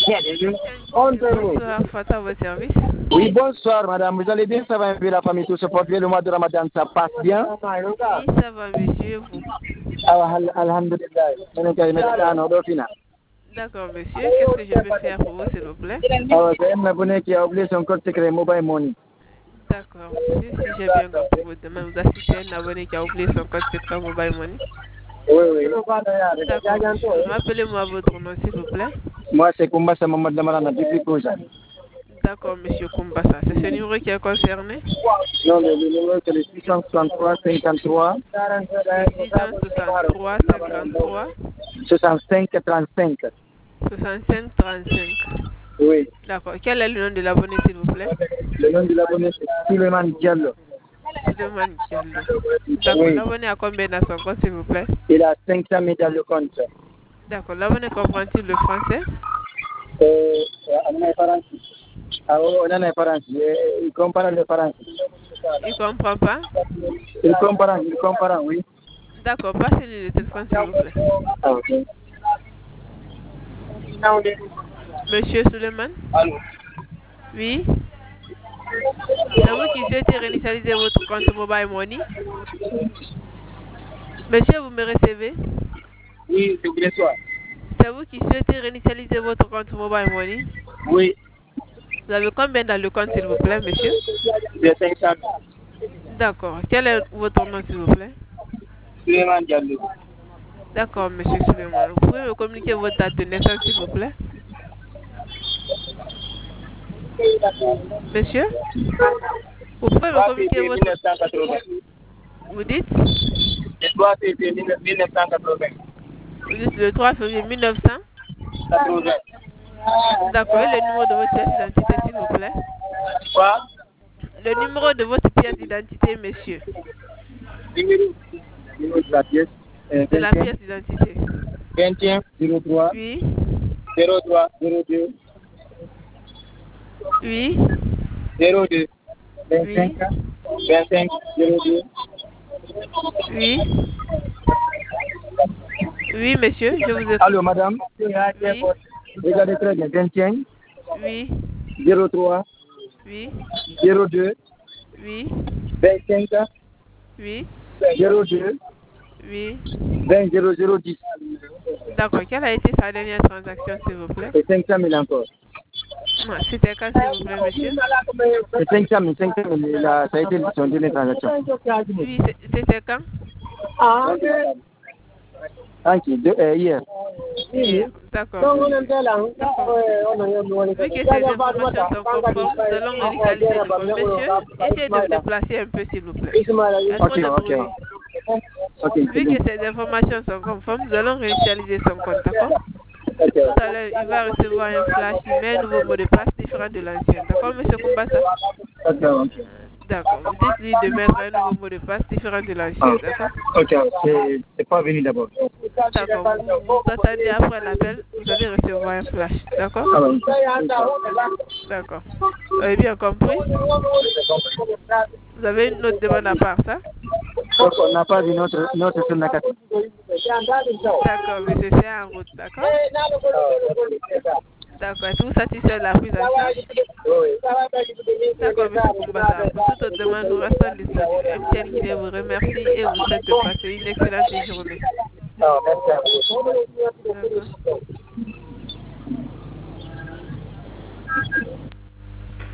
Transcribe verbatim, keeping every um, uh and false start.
Bonsoir, Fata, votre service. Oui, bonsoir, madame. Vous allez bien? Ça va un peu, la famille, tout se porte bien. Le mois de Ramadan, ça passe bien? Oui, ça va, monsieur, vous. Ah, alhamdulillah. D'accord, monsieur. Qu'est-ce que je peux faire pour vous, s'il vous plaît? Ah, c'est un abonné qui a oublié son code secret Mobile Money. D'accord, monsieur. Si j'ai bien compris votre demande, vous assistez à un abonné qui a oublié son code secret Mobile Money. Oui, oui. D'accord, monsieur. Rappelez-moi votre nom, s'il vous plaît. Moi, c'est Kumbasa Mamadou Damarana depuis Kouja. D'accord, monsieur Kumbasa. C'est ce numéro qui est concerné? Non, le numéro, c'est le six cent soixante-trois cinquante-trois. six cent soixante-trois cinquante-trois. soixante-cinq trente-cinq. soixante-cinq trente-cinq. Oui. D'accord. Quel est le nom de l'abonné, s'il vous plaît? Le nom de l'abonné, c'est Suleiman Diallo. Suleiman Diallo. D'accord. Oui. L'abonné a combien dans son compte, s'il vous plaît? Il a cinq cent mille dans le compte. D'accord. L'abonné comprend-il le français? Euh, on a français. Ah, on a français. Il comprend le français. Il comprend pas? Il comprend, il comprend, oui. D'accord. Passez-lui le téléphone, s'il vous plaît. Ah, ok. Monsieur Suleiman? Allô? Oui? C'est vous qui souhaitez réinitialiser votre compte Mobile Money? Monsieur, vous me recevez? Oui, c'est bien toi. C'est vous qui souhaitez réinitialiser votre compte Mobile Money? Oui. Vous avez combien dans le compte, s'il vous plaît, monsieur? J'ai cinq cent. D'accord. Quel est votre nom, s'il vous plaît? Suleiman Diallo. D'accord, monsieur Suleiman. Vous pouvez me communiquer votre date de naissance, s'il vous plaît? Monsieur? Vous pouvez me communiquer votre... mille neuf cent quatre-vingts. Vous dites? Le trois février mille neuf cent quatre-vingts. Vous dites le trois février mille neuf cent quatre-vingts. D'accord. Et le numéro de votre pièce d'identité, s'il vous plaît? Quoi? Le numéro de votre pièce d'identité, monsieur. Numéro, numéro de la pièce. Euh, De la pièce d'identité. vingt et un zéro trois. Oui. zéro trois zéro deux. Oui. zéro deux. vingt-cinq. Oui. vingt-cinq zéro deux. Oui. Oui, monsieur, je vous écoute. Allô, madame? Oui. Regardez très bien. vingt et un. Oui. zéro trois. Oui. zéro deux. Oui. vingt-cinq. Oui. zéro deux. Oui. vingt zéro zéro dix. D'accord. Quelle a été sa dernière transaction, s'il vous plaît? C'est cinq cent mille encore. C'était quand, s'il vous plaît, monsieur? C'est cinq cent mille. cinq cent mille. Là, ça a été son dernière transaction. Oui, c'était quand? Ah, ok. De, euh, hier. Hier. D'accord. Vu que ces informations sont conformes, nous allons réinitialiser le compte. Monsieur, essayez de vous déplacer un peu, s'il vous plaît. Il y a trop Ok, de ok. bruit. Ok, Vu c'est que bien. ces informations sont conformes, nous allons réinitialiser son compte, d'accord? Ok. Tout à l'heure, il va recevoir un flash email, un nouveau mot de passe différent de l'ancien. D'accord, monsieur Kumbasa? Ok, ok. D'accord. Vous dites-lui de mettre un nouveau mot de passe différent de l'ancien, d'accord? Ok, c'est c'est pas venu d'abord. D'accord. Vous, vous attendez après l'appel, vous allez recevoir un flash, d'accord? Ah, oui. D'accord. Vous avez bien compris? Vous avez une autre demande à part ça? Donc, on n'a pas vu notre, notre Sunakati. D'accord, monsieur, c'est en route, d'accord? D'accord. Êtes-vous satisfait de la prise en charge? D'accord, monsieur Kumbasa. Pour toute autre demande, nous restons disponibles. M T N Guinée vous remercie et vous souhaite de passer une excellente journée. Ah, merci à vous. D'accord.